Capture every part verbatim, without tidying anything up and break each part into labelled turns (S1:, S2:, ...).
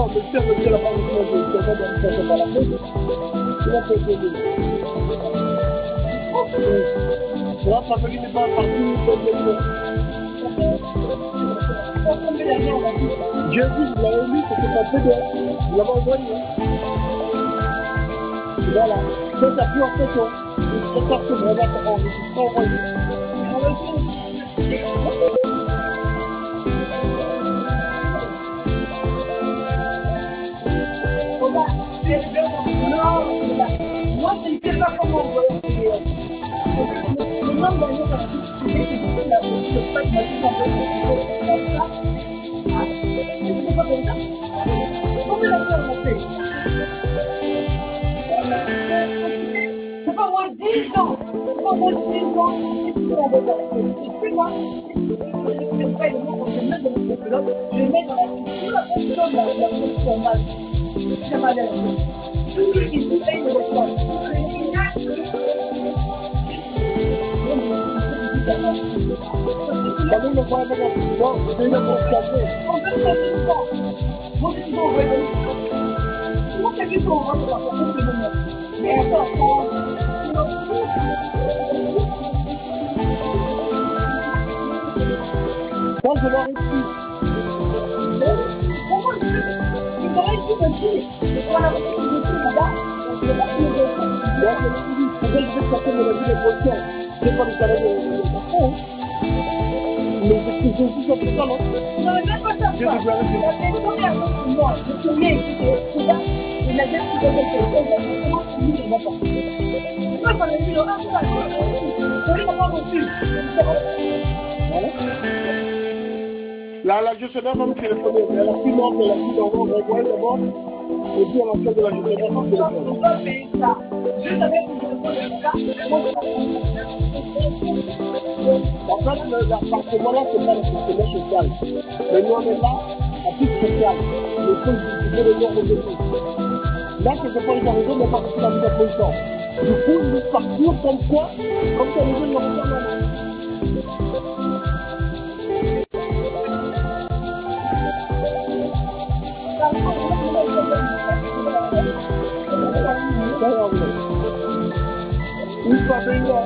S1: Non, monsieur, monsieur, la femme qui m'a dit, c'est pas de faire par la tête. Il a fait aider. Là, ça fait qu'il n'est pas parti comme le monde. J'ai dit, je l'avais mis, c'était pas P D F. Je l'avais envoyé. Voilà. Ça, ça pris en photo. Je préfère que je regarde en enregistrant envoyé.
S2: Moi, je ne sais pas comment envoyer P D F. Le nombre d'années qu'on a discuté, c'est que la police de Pâques m'a dit qu'on peut faire ça. Ah, c'est pas comme ça. Comment la faire monter? C'est pas moins dix ans. C'est pas moins dix ans. C'est moi. Je ne fais pas les mots qu'on se met dans le enveloppe. Je vais mettre dans la culture la personne, la personne normale. C'est mal à la chose. Tout ce qui dit paye le reçoit.
S1: La même ne voit pas la non, c'est une confiance.
S2: On peut faire des temps. Moi, je suis en vrai. Comment c'est que on va faire ça? C'est le moment. Mais attends,
S1: moi, je l'aurais su.
S2: comment je fais? Je t'aurais dit aussi. On a fait une question là-bas. Je vais pas te le dire.
S1: Moi, je l'ai dit, c'est vrai que je vais sortir mon avis de position. Je n'ai pas le salaire de patron. Mais c'est ce que je dis tout à l'heure.
S2: Non, mais même pas ça.
S1: J'ai déclaré que
S2: La personne est à côté de moi. Je suis bien écouté. C'est ça. Et la dette, c'est quelque chose. Exactement, c'est lui qui va pas. Moi, quand j'ai dit, le un, c'est la chose. Je ne l'ai pas reçu.
S1: La, la gestionnaire va me téléphoner. Elle a plus d'ordre, elle a plus d'ordre. On va envoyer d'abord. Et puis, à la fin de la gestionnaire, on va
S2: On doit payer ça. Juste avec le téléphone de ça, moi, je
S1: En fait, l'appartement-là, c'est pas l'appartement social. Mais nous, on est là, à titre social. Le faut utiliser le nom de là, c'est pas les arrivés, mais pas la vie de position. Du coup, ils nous parcourent comme quoi, comme ça, les gens ne l'ont pas mal. Oui, pas bien.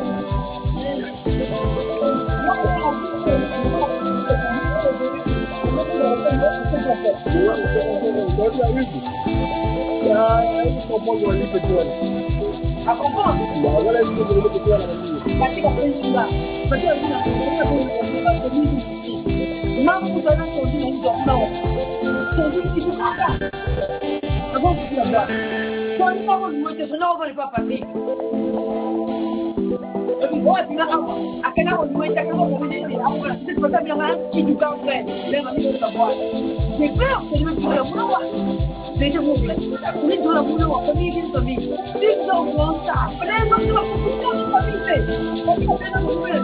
S2: À comprendre.
S1: Voilà, il faut que je me la
S2: Parce que c'est là. Parce que vous avez dit, maman, vous avez entendu une journée. C'est lui qui vous parle. Avant, vous là-bas. Quand il va vous dire, je n'en veux pas passer. Et puis, moi, tu m'as dit, à quel âge vous êtes, à quel âge vous êtes, après, c'est pas ça, bien, qui nous parle, les amis de savoir. J'ai peur, c'est de me tuer, moi. C'est de vous plaît. Oui, de la boulot, famille, une famille. Une enfant, ça. Les gens qui vont vous faire une famille. Parce qu'on fait la nouvelle.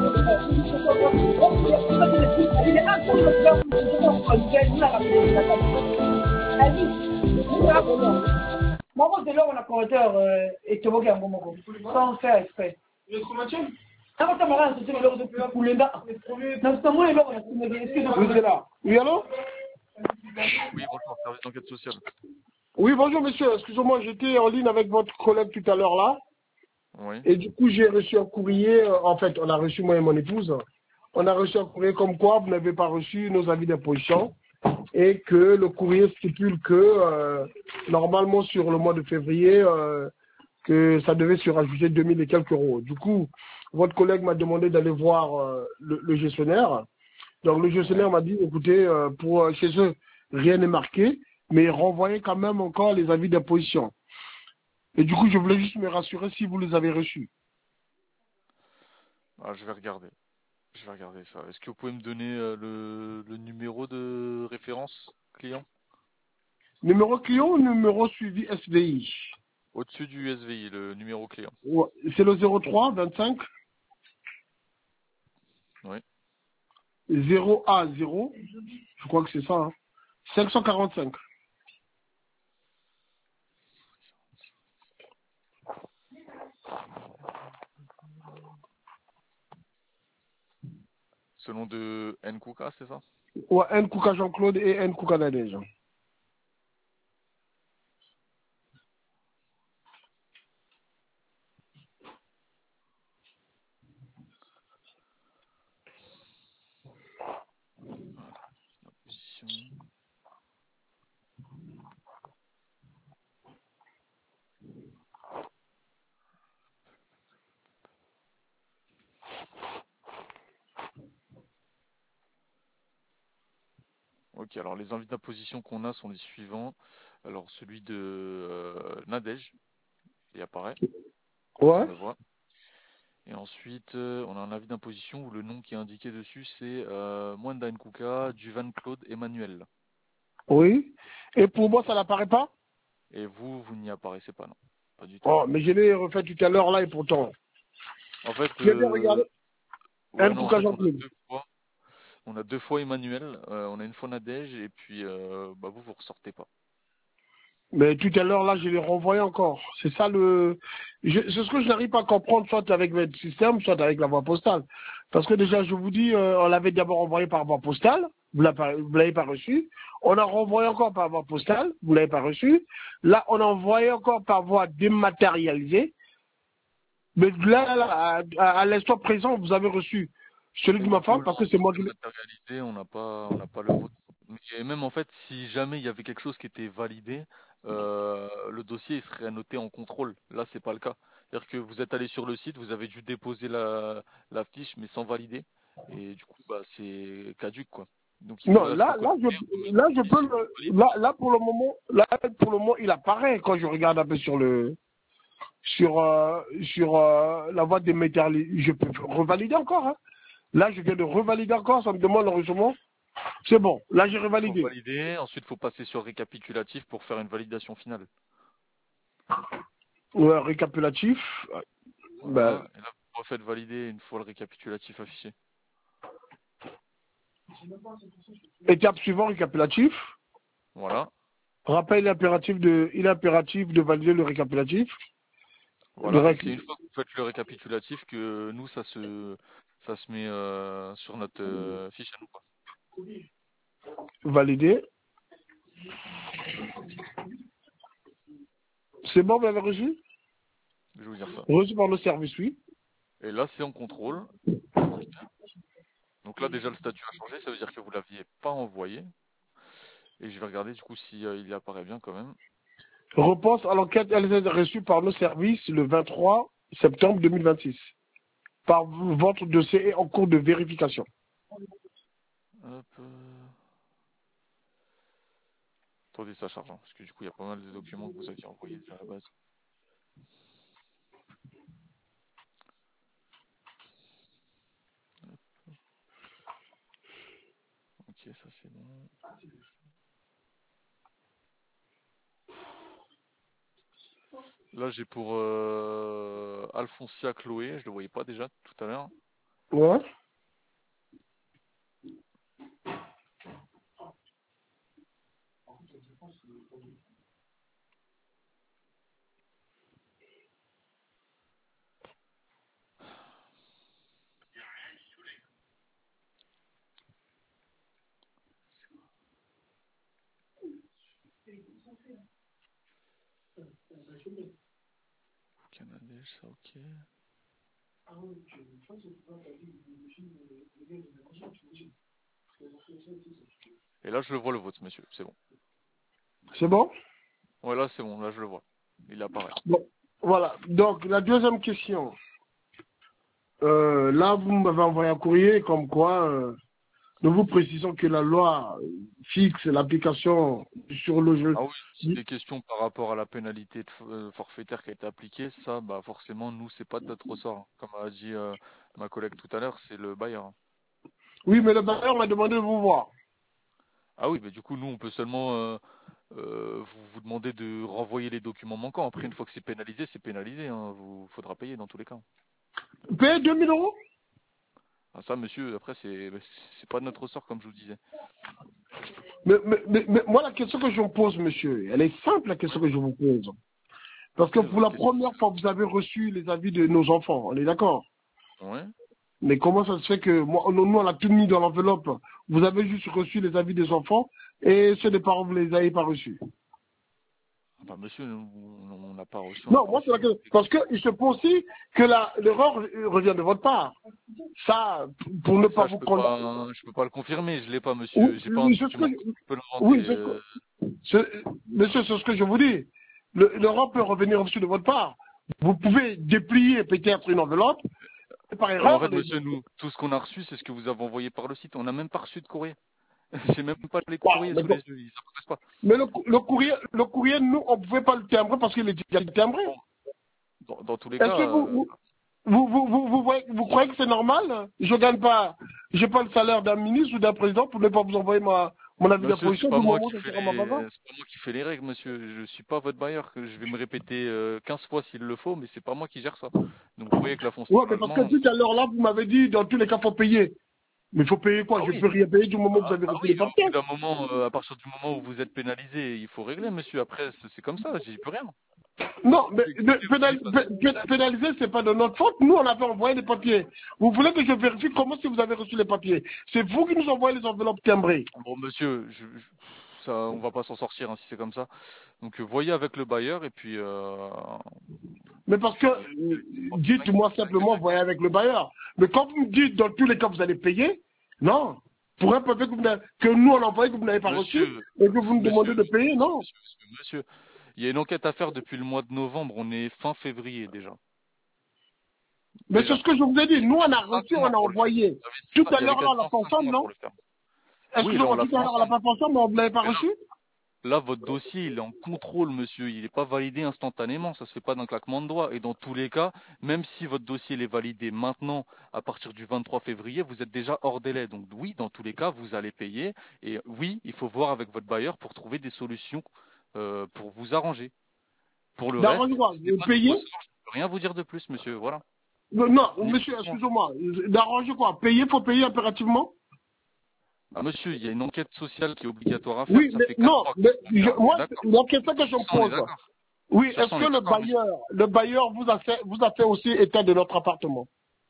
S2: Il est un peu de faire une famille. Vous la rappelez, la famille. Elle dit, vous la rappelez. Moi, de là, on a correcteur et tu vois qu'il y a un bon moment. Sans faire exprès.
S3: Le traumatisme?
S2: Ah, ça m'a l'air de se faire depuis un poulet là. Non, c'est moi, là, on a fait
S1: Oui, c'est là. Oui, allô?
S4: Oui, bonjour, service d'enquête sociale.
S1: Oui, bonjour, monsieur. Excusez-moi, j'étais en ligne avec votre collègue tout à l'heure là.
S4: Oui.
S1: Et du coup, j'ai reçu un courrier. euh, En fait, on a reçu, moi et mon épouse, on a reçu un courrier comme quoi vous n'avez pas reçu nos avis d'imposition et que le courrier stipule que, euh, normalement, sur le mois de février, euh, que ça devait se rajouter deux mille et quelques euros. Du coup, votre collègue m'a demandé d'aller voir euh, le, le gestionnaire. Donc, le gestionnaire m'a dit, écoutez, euh, pour euh, chez eux, rien n'est marqué, mais renvoyez quand même encore les avis d'imposition. Et du coup, je voulais juste me rassurer si vous les avez reçus.
S4: Ah, je vais regarder. Je vais regarder ça. Est-ce que vous pouvez me donner euh, le, le numéro de référence client?
S1: Numéro client ou numéro suivi S V I?
S4: Au-dessus du S V I, le numéro client.
S1: Ouais, c'est le zéro trois vingt-cinq
S4: Oui.
S1: zéro A zéro, je crois que c'est ça, hein, cinq cent quarante-cinq.
S4: Ce nom de N Kouka, c'est ça?
S1: Ouais, N Kouka Jean-Claude et N Kouka Nadège.
S4: Ok, alors les invités d'imposition qu'on a sont les suivants. Alors celui de euh, Nadège, il apparaît, on
S1: Ouais.
S4: le voit. Et ensuite, euh, on a un avis d'imposition où le nom qui est indiqué dessus, c'est euh, Mwenda Nkuka, Duvan Claude Emmanuel.
S1: Oui. Et pour moi, ça n'apparaît pas?
S4: Et vous, vous n'y apparaissez pas, non? Pas du tout.
S1: Oh, mais je l'ai refait tout à l'heure là et pourtant.
S4: En fait,
S1: Tu as bien regardé?
S4: euh, ouais,
S1: M.
S4: non, en
S1: Kouka
S4: fait, on a
S1: Jean-Claude.
S4: deux fois, on a deux fois Emmanuel, euh, on a une fois Nadège, et puis euh, bah, vous, vous ressortez pas.
S1: Mais tout à l'heure, là, je l'ai renvoyé encore. C'est ça le. je- C'est ce que je n'arrive pas à comprendre, soit avec votre système, soit avec la voie postale. Parce que déjà, je vous dis, euh, on l'avait d'abord envoyé par voie postale, vous l'avez pas, vous l'avez pas reçu. On a renvoyé encore par voie postale, vous l'avez pas reçu. Là, on a envoyé encore par voie dématérialisée. Mais là, là, à, à- à l'instant présent, vous avez reçu celui
S4: Mais
S1: de ma
S4: du coup,
S1: femme,
S4: là,
S1: parce que
S4: en
S1: c'est
S4: vote
S1: moi qui l'ai.
S4: dématérialisé, on n'a pas, on n'a pas le vote. Mais même en fait, si jamais il y avait quelque chose qui était validé, euh, le dossier il serait noté en contrôle. Là, c'est pas le cas. C'est-à-dire que vous êtes allé sur le site, vous avez dû déposer la, la fiche, mais sans valider. Et du coup, bah, c'est caduque, quoi. Donc, il
S1: Non,
S4: faudrait soit
S1: là, là,
S4: connecter ou
S1: je,
S4: mettre
S1: là,
S4: une
S1: je peux
S4: fiche
S1: le,
S4: valide.
S1: là, là, pour le moment, là, pour le moment, il apparaît quand je regarde un peu sur le, sur, euh, sur euh, la voie des métalliques. Je peux revalider encore, hein. Là, je viens de revalider encore, ça me demande l'enregistrement. C'est bon, là, j'ai
S4: Il faut
S1: revalidé.
S4: valider, ensuite, il faut passer sur récapitulatif pour faire une validation finale.
S1: Ouais, récapitulatif. Ben,
S4: Voilà. Et là, vous refaites valider une fois le récapitulatif affiché.
S1: étape suivante, récapitulatif.
S4: Voilà.
S1: Rappel impératif de, il est impératif de valider le récapitulatif. Le
S4: Voilà, et
S1: rec-
S4: c'est une fois que vous faites le récapitulatif que nous, ça se, ça se met euh, sur notre euh, fiche à nous, quoi.
S1: validé. C'est bon, vous l'avez reçu?
S4: Je vais vous dire ça.
S1: Reçu par le service, oui.
S4: Et là, c'est en contrôle. Ok. Donc là, déjà, le statut a changé, ça veut dire que vous l'aviez pas envoyé. Et je vais regarder du coup si euh, il y apparaît bien quand même.
S1: Réponse à l'enquête, elle est reçue par nos services le vingt-trois septembre deux mille vingt-six. Par votre dossier est en cours de vérification.
S4: Hop. euh, Attendez, ça charge, hein, parce que du coup, il y a pas mal de documents que vous aviez envoyés déjà à la base. Ok, ça c'est bon. Là, j'ai pour euh, Alfonsia Chloé, je le voyais pas déjà tout à l'heure.
S1: Ouais.
S4: Canadien, ça ok. Et là, je le vois le vôtre, monsieur, c'est bon.
S1: C'est bon?
S4: Ouais, là, c'est bon, là, je le vois. Il apparaît.
S1: Bon. Voilà. Donc, la deuxième question. Euh, là, vous m'avez envoyé un courrier comme quoi euh, nous vous précisons que la loi fixe l'application sur le jeu.
S4: Ah oui, si des questions par rapport à la pénalité de f- euh, forfaitaire qui a été appliquée, ça, bah forcément, nous, c'est pas de notre ressort, hein. Comme a dit euh, ma collègue tout à l'heure, c'est le bailleur, hein.
S1: Oui, mais le bailleur m'a demandé de vous voir.
S4: Ah oui, mais du coup, nous, on peut seulement euh, euh, vous, vous demander de renvoyer les documents manquants. Après, une fois que c'est pénalisé, c'est pénalisé, hein. Vous faudra payer dans tous les cas.
S1: Payer deux mille euros?
S4: Ah, ça, monsieur, après, c'est bah, c'est pas de notre ressort, comme je vous disais.
S1: mais, mais, mais, mais moi, la question que je vous pose, monsieur, elle est simple, la
S4: Oui.
S1: question que je vous pose. Parce que
S4: Quelle est
S1: pour
S4: votre
S1: la
S4: question,
S1: première
S4: monsieur?
S1: fois, vous avez reçu les avis de nos enfants, on est d'accord?
S4: Ouais.
S1: Mais comment ça se fait que moi, nous, on a tout mis dans l'enveloppe? Vous avez juste reçu les avis des enfants et ceux des parents, vous les avez pas reçus.
S4: Ah bah, monsieur, nous, on on n'a pas reçu, on n'a
S1: Non,
S4: pas
S1: moi, c'est
S4: reçu.
S1: la question. Parce qu'il se peut aussi que la- l'erreur revient de votre part. Ça, pour ne pas
S4: Ça, je
S1: vous
S4: peux
S1: condamner.
S4: pas, je peux pas le confirmer. Je l'ai pas, monsieur.
S1: Oui,
S4: J'ai pas un
S1: oui, c'est ce que
S4: document.
S1: je,
S4: Je peux le demander.
S1: oui, c'est ce
S4: euh,
S1: que, c'est- monsieur, c'est ce que je vous dis. Le- L'Europe peut revenir aussi de votre part. Vous pouvez déplier peut-être une enveloppe, et par
S4: Euh, en
S1: erreur,
S4: fait,
S1: les...
S4: monsieur, nous, tout ce qu'on a reçu, c'est ce que vous avez envoyé par le site. On n'a même pas reçu de courrier. J'ai même pas les
S1: Bah,
S4: courriers
S1: mais,
S4: sous
S1: bon.
S4: les yeux, ça m'intéresse pas.
S1: Mais le, le courrier, le courrier, nous, on ne pouvait pas le timbrer parce qu'il est déjà timbré.
S4: Bon, dans, dans tous les
S1: Est-ce
S4: cas,
S1: que vous,
S4: euh,
S1: vous, vous, vous, vous, vous, voyez- vous croyez que c'est normal? Je gagne pas, j'ai pas le salaire d'un ministre ou d'un président pour ne pas vous envoyer ma, mon avis
S4: monsieur, c'est
S1: d'imposition
S4: pas
S1: du
S4: moi
S1: moment
S4: qui
S1: où je
S4: fais
S1: serai ma
S4: les,
S1: maman.
S4: c'est pas moi qui fais les règles, monsieur. Je suis pas votre bailleur, que je vais me répéter euh, quinze fois s'il le faut, mais c'est pas moi qui gère ça. Donc vous voyez que la foncière
S1: Ouais, mais parce que
S4: logement.
S1: tout à l'heure là, vous m'avez dit, dans tous les cas, faut payer. Mais il faut payer quoi?
S4: Ah
S1: Je
S4: oui,
S1: peux rien payer du moment où vous
S4: ah,
S1: avez
S4: bah
S1: reçu
S4: oui,
S1: les
S4: au
S1: papiers.
S4: bout d'un moment, euh, à partir du moment où vous êtes pénalisé, il faut régler, monsieur. Après, c'est c'est comme ça, j'y peux rien.
S1: Non, mais
S4: Écoutez,
S1: de-
S4: vous voulez
S1: pénal-
S4: pas.
S1: pé- pé- pénaliser, c'est pas de notre faute. Nous, on avait envoyé les papiers. Vous voulez que je vérifie comment si vous avez reçu les papiers? C'est vous qui nous envoyez les enveloppes timbrées.
S4: Bon, monsieur, je, je- ça, on va pas s'en sortir hein, si c'est comme ça. Donc, euh, voyez avec le bailleur et puis. Euh,
S1: Mais parce que,
S4: puis
S1: euh,
S4: on va faire
S1: dites-moi simplement, voyez avec le bailleur. Mais quand vous me dites, dans tous les cas, vous allez payer, non. Pour un papier que, vous n'avez- que nous, on a envoyé, que vous n'avez pas reçu,
S4: Monsieur,
S1: et que vous nous demandez
S4: monsieur,
S1: de payer, non.
S4: monsieur, monsieur, monsieur, il y a une enquête à faire depuis le mois de novembre. On est fin février déjà.
S1: Mais c'est
S4: Déjà.
S1: ce que je vous ai dit. Nous, on a
S4: Cinq
S1: reçu, on
S4: mois
S1: a
S4: pour le faire.
S1: envoyé.
S4: Il y avait
S1: Tout
S4: cinq-
S1: à
S4: il y avait
S1: l'heure, là, on l'a
S4: quasiment
S1: pas
S4: cinq
S1: ensemble,
S4: mois
S1: non?
S4: pour le faire. Oui, là, on
S1: Excusez-moi,
S4: l'a
S1: tout
S4: fait
S1: à l'heure, on l'a
S4: ensemble.
S1: pas fait ensemble, mais on ne l'avait pas
S4: Mais là,
S1: reçu.
S4: là, votre dossier, il est en contrôle, monsieur. Il n'est pas validé instantanément. Ça se fait pas d'un claquement de doigts. Et dans tous les cas, même si votre dossier il est validé maintenant, à partir du vingt-trois février, vous êtes déjà hors délai. Donc oui, dans tous les cas, vous allez payer. Et oui, il faut voir avec votre bailleur pour trouver des solutions euh, pour vous arranger. Pour le
S1: D'arranger
S4: reste,
S1: quoi?
S4: ce n'est
S1: Vous
S4: pas de
S1: payez?
S4: ressort. Je ne peux rien vous dire de plus, monsieur. Voilà.
S1: Non, non,
S4: Ni
S1: monsieur,
S4: plus ni moins.
S1: excusez-moi. D'arranger quoi? Payer, faut payer impérativement?
S4: Ah, monsieur, il y a une enquête sociale qui est obligatoire à faire.
S1: Oui,
S4: Ça
S1: mais
S4: fait quatre
S1: non,
S4: mois que
S1: mais
S4: c'est
S1: je-
S4: là. On est
S1: moi,
S4: d'accord.
S1: la question que je
S4: Sur
S1: me
S4: ça, on est
S1: pose,
S4: d'accord.
S1: oui,
S4: Sur
S1: est-ce
S4: ça, on
S1: que
S4: est
S1: le
S4: d'accord, monsieur.
S1: bailleur, le bailleur vous a fait, vous a fait aussi état de notre appartement?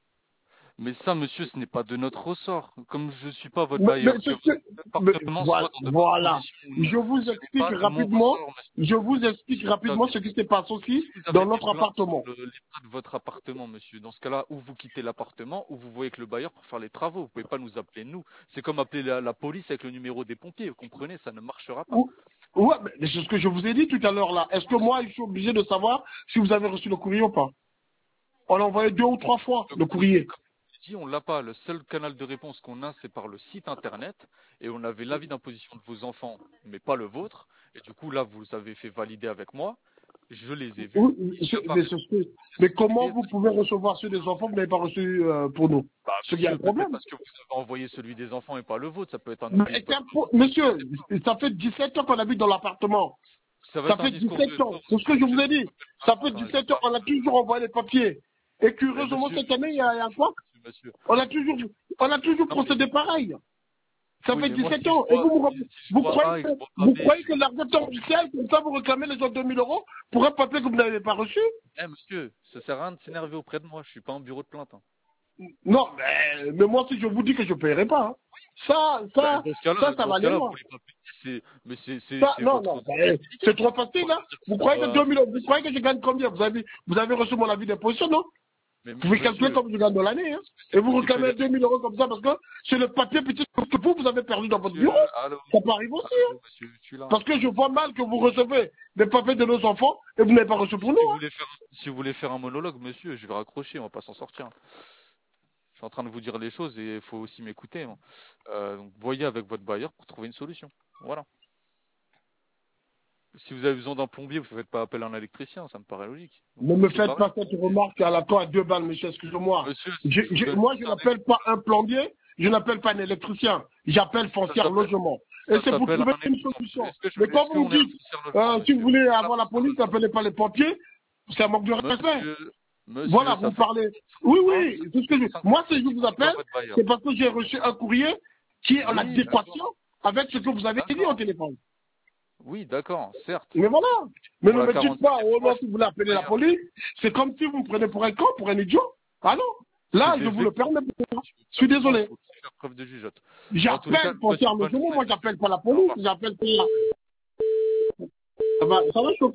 S4: Mais ça, monsieur, ce n'est pas de notre ressort. Comme je ne suis pas votre
S1: Mais, mais
S4: bailleur, que
S1: c'est ce
S4: votre
S1: que- mais
S4: appartement
S1: voilà,
S4: soit dans de bonnes
S1: voilà.
S4: conditions ou non,
S1: Je vous
S4: ce n'est
S1: explique
S4: pas de mon
S1: rapidement,
S4: ressort, monsieur.
S1: je vous explique
S4: Si vous
S1: rapidement
S4: avez,
S1: ce qui se passe aussi
S4: si vous avez
S1: dans
S4: des
S1: notre
S4: plaintes sur
S1: appartement.
S4: le- l'état de votre appartement, monsieur, dans ce cas-là, ou vous quittez l'appartement, ou vous voyez que le bailleur pour faire les travaux. Vous ne pouvez pas nous appeler nous. C'est comme appeler la, la police avec le numéro des pompiers. Vous comprenez? Ça ne marchera pas.
S1: Ou- Ouais, mais c'est ce que je vous ai dit tout à l'heure là. Est-ce que moi, je suis obligé de savoir si vous avez reçu le courrier ou pas? On l'a envoyé deux ou trois fois,
S4: Le
S1: le
S4: courrier,
S1: courrier.
S4: comme je l'ai dit, on l'a pas. Le seul canal de réponse qu'on a, c'est par le site internet. Et on avait l'avis d'imposition de vos enfants, mais pas le vôtre. Et du coup, là, vous avez fait valider avec moi. Je les ai vus.
S1: Oui,
S4: Ils
S1: c'est- mais,
S4: apparaissent
S1: c'est ce que-
S4: sur
S1: mais
S4: le
S1: comment
S4: courrier.
S1: vous pouvez recevoir ceux des enfants que vous n'avez pas reçus euh, pour nous?
S4: Bah,
S1: C'est qu'il y a un
S4: monsieur, peut-être
S1: problème.
S4: parce que vous avez envoyé celui des enfants et pas le vôtre. Ça peut être un
S1: Mais
S4: oubli de
S1: c'est
S4: votre
S1: un
S4: part.
S1: pro- monsieur, ça fait dix-sept ans qu'on habite dans l'appartement.
S4: Ça va
S1: Ça
S4: être un
S1: fait
S4: discours
S1: dix-sept
S4: de
S1: ans. C'est ce
S4: force.
S1: que je vous
S4: Monsieur,
S1: ai dit. Ça fait
S4: c'est un
S1: dix-sept ans,
S4: discours
S1: on a toujours envoyé les papiers. Et
S4: de... Mais
S1: curieusement,
S4: monsieur,
S1: cette année, il y
S4: monsieur,
S1: a, il y a quoi?
S4: monsieur, monsieur.
S1: On a toujours, on a toujours
S4: Non, mais,
S1: procédé pareil. Ça
S4: oui,
S1: fait
S4: mais moi,
S1: dix-sept
S4: si je
S1: ans. Et
S4: vois,
S1: vous, vous,
S4: si, si je
S1: vous
S4: vois
S1: croyez
S4: A et
S1: que,
S4: que je vois pas
S1: vous
S4: B,
S1: croyez
S4: je
S1: que
S4: vais
S1: l'argent
S4: je vais
S1: officiel, comme ça, vous réclamez les autres deux mille euros pour un papier que vous n'avez pas reçu?
S4: Eh monsieur, ça sert à rien de s'énerver auprès de moi, je suis pas un bureau de plainte. Hein.
S1: Non, mais, mais moi, si je vous dis que je ne paierai pas, hein. Ça,
S4: Bah,
S1: ça,
S4: dans ce cas-là,
S1: ça, ça
S4: dans
S1: va
S4: ce
S1: aller
S4: cas-là, vous
S1: loin.
S4: voulez pas payer, c'est, mais c'est, c'est,
S1: Ça,
S4: c'est
S1: non,
S4: votre
S1: non, ben,
S4: responsabilité.
S1: c'est trop
S4: Faut
S1: facile,
S4: pas
S1: hein.
S4: dire que
S1: Vous
S4: c'est
S1: croyez que
S4: pas,
S1: deux
S4: c'est
S1: mille
S4: pas
S1: euros, vous
S4: possible.
S1: croyez que je gagne combien? Vous avez, vous avez reçu mon avis d'imposition, non?
S4: Mais
S1: Vous pouvez calculer
S4: monsieur,
S1: comme je gagne dans l'année, hein.
S4: c'est
S1: Et
S4: vous
S1: vous
S4: qui faites
S1: réclamez
S4: les
S1: deux mille euros comme ça parce que c'est le papier petit que vous, vous avez perdu dans votre
S4: monsieur,
S1: bureau.
S4: allô,
S1: Ça peut arriver aussi, hein.
S4: allô, monsieur, je suis là.
S1: Parce que je vois mal que vous recevez des papiers de nos enfants et vous n'avez pas reçu pour nous,
S4: Si vous
S1: hein.
S4: voulez faire, si vous voulez faire un monologue, monsieur, je vais raccrocher, on va pas s'en sortir. Je suis en train de vous dire les choses et il faut aussi m'écouter. Hein. Euh, donc, voyez avec votre bailleur pour trouver une solution. Voilà. Si vous avez besoin d'un plombier, vous ne faites pas appel à un électricien, ça me paraît logique. Donc,
S1: Ne me
S4: c'est
S1: faites
S4: pareil.
S1: pas cette remarque à la toi à deux balles, monsieur, excusez-moi.
S4: Monsieur,
S1: Je-
S4: je vous
S1: je-
S4: donne
S1: moi, je
S4: juste un
S1: n'appelle
S4: exemple.
S1: pas un plombier, je n'appelle pas un électricien. J'appelle
S4: Ça
S1: foncière
S4: s'appelle,
S1: logement. Et
S4: ça
S1: c'est pour
S4: s'appelle
S1: trouver
S4: un
S1: une
S4: exemple.
S1: solution.
S4: Est-ce que je,
S1: Mais quand
S4: est-ce
S1: vous me
S4: qu'on est un
S1: dites,
S4: foncière logement,
S1: euh, si vous
S4: monsieur?
S1: voulez
S4: On est pas
S1: avoir la
S4: foncière
S1: police,
S4: logement.
S1: n'appelez pas les pompiers, c'est un manque de respect.
S4: Monsieur, monsieur,
S1: Voilà,
S4: ça
S1: vous
S4: fait
S1: parlez. Oui,
S4: cinq,
S1: oui, c'est ce que je...
S4: cinq
S1: Moi,
S4: mois
S1: si
S4: que
S1: je
S4: je dis
S1: vous
S4: qu'on n'est pas
S1: appelle,
S4: votre bailleur.
S1: c'est parce que j'ai reçu un courrier qui est en
S4: Oui,
S1: adéquation
S4: d'accord.
S1: avec ce que vous avez dit au
S4: D'accord.
S1: téléphone.
S4: Oui, d'accord, certes.
S1: Mais voilà. Mais
S4: Pour
S1: ne
S4: la
S1: me dites pas,
S4: quarante-cinquième
S1: oh
S4: fois,
S1: non,
S4: je
S1: si vous
S4: suis
S1: voulez
S4: votre
S1: appeler la
S4: bailleur.
S1: police, c'est comme si vous me prenez pour un con, pour un idiot. Ah non.
S4: C'est
S1: Là, je
S4: des
S1: vous le
S4: faits.
S1: permets pas.
S4: Si vous
S1: Je suis
S4: prenez moi, il
S1: désolé.
S4: faut aussi faire preuve de jugeote. Dans tous les cas,
S1: J'appelle
S4: je vous
S1: pour
S4: souhaite
S1: faire
S4: une
S1: le
S4: bonne
S1: journée,
S4: journée,
S1: moi
S4: monsieur.
S1: j'appelle pas la
S4: Au
S1: police,
S4: revoir.
S1: j'appelle pas... Ça va, ça va chauffer.